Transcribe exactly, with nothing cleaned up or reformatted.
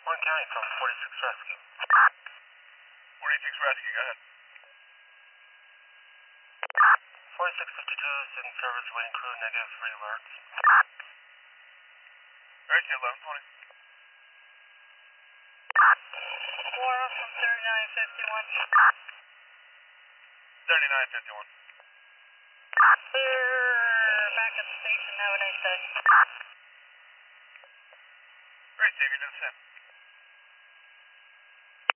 One County from forty-six Rescue. forty-six Rescue, go ahead. forty-six fifty-two is in service, waiting crew, negative three alerts. Rescue eleven twenty. Laura from thirty-nine fifty-one. thirty-nine fifty-one. We're back at the station, have a nice day. Great, Steve, you do the same.